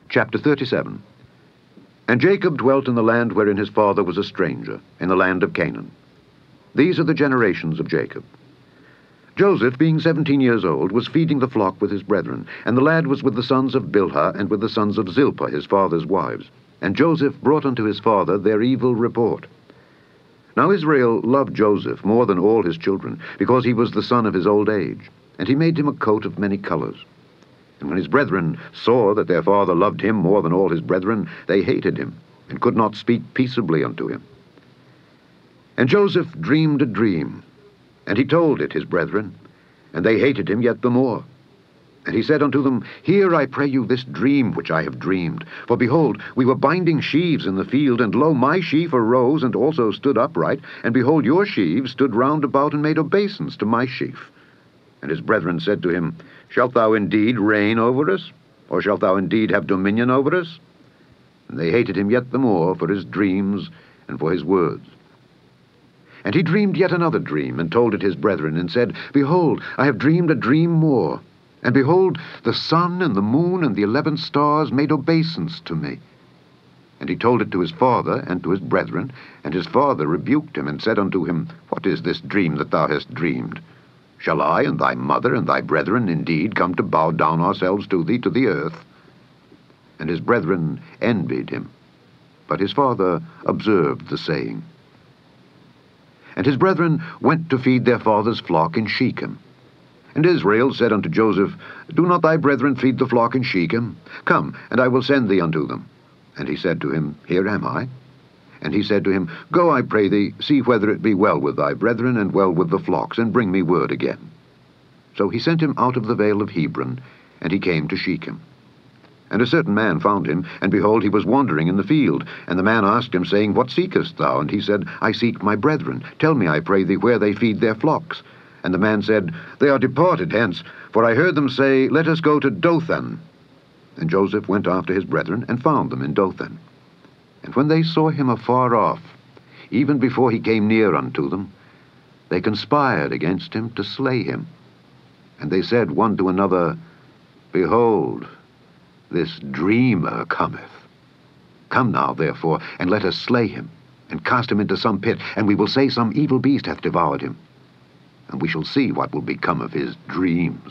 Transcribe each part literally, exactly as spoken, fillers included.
Chapter thirty-seven. And Jacob dwelt in the land wherein his father was a stranger, in the land of Canaan. These are the generations of Jacob. Joseph, being seventeen years old, was feeding the flock with his brethren, and the lad was with the sons of Bilhah and with the sons of Zilpah, his father's wives. And Joseph brought unto his father their evil report. Now Israel loved Joseph more than all his children, because he was the son of his old age, and he made him a coat of many colors. And when his brethren saw that their father loved him more than all his brethren, they hated him, and could not speak peaceably unto him. And Joseph dreamed a dream, and he told it his brethren, and they hated him yet the more. And he said unto them, Hear, I pray you, this dream which I have dreamed. For behold, we were binding sheaves in the field, and lo, my sheaf arose and also stood upright, and behold, your sheaves stood round about and made obeisance to my sheaf. And his brethren said to him, Shalt thou indeed reign over us? Or shalt thou indeed have dominion over us? And they hated him yet the more for his dreams and for his words. And he dreamed yet another dream, and told it his brethren, and said, Behold, I have dreamed a dream more. And behold, the sun and the moon and the eleven stars made obeisance to me. And he told it to his father and to his brethren, and his father rebuked him, and said unto him, What is this dream that thou hast dreamed? Shall I and thy mother and thy brethren indeed come to bow down ourselves to thee to the earth? And his brethren envied him, but his father observed the saying. And his brethren went to feed their father's flock in Shechem. And Israel said unto Joseph, Do not thy brethren feed the flock in Shechem? Come, and I will send thee unto them. And he said to him, Here am I. And he said to him, Go, I pray thee, see whether it be well with thy brethren, and well with the flocks, and bring me word again. So he sent him out of the vale of Hebron, and he came to Shechem. And a certain man found him, and behold, he was wandering in the field. And the man asked him, saying, What seekest thou? And he said, I seek my brethren. Tell me, I pray thee, where they feed their flocks. And the man said, They are departed hence, for I heard them say, Let us go to Dothan. And Joseph went after his brethren, and found them in Dothan. And when they saw him afar off, even before he came near unto them, they conspired against him to slay him. And they said one to another, Behold, this dreamer cometh. Come now, therefore, and let us slay him, and cast him into some pit, and we will say some evil beast hath devoured him. And we shall see what will become of his dreams.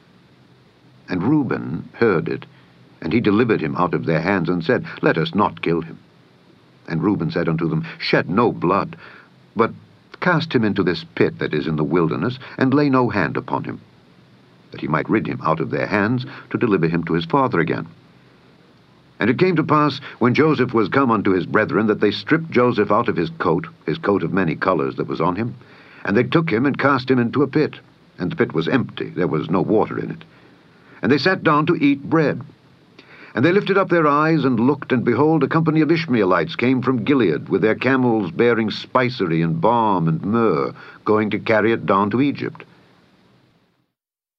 And Reuben heard it, and he delivered him out of their hands, and said, Let us not kill him. And Reuben said unto them, Shed no blood, but cast him into this pit that is in the wilderness, and lay no hand upon him, that he might rid him out of their hands, to deliver him to his father again. And it came to pass, when Joseph was come unto his brethren, that they stripped Joseph out of his coat, his coat of many colors that was on him, and they took him and cast him into a pit. And the pit was empty, there was no water in it. And they sat down to eat bread. And they lifted up their eyes and looked, and behold, a company of Ishmaelites came from Gilead, with their camels bearing spicery and balm and myrrh, going to carry it down to Egypt.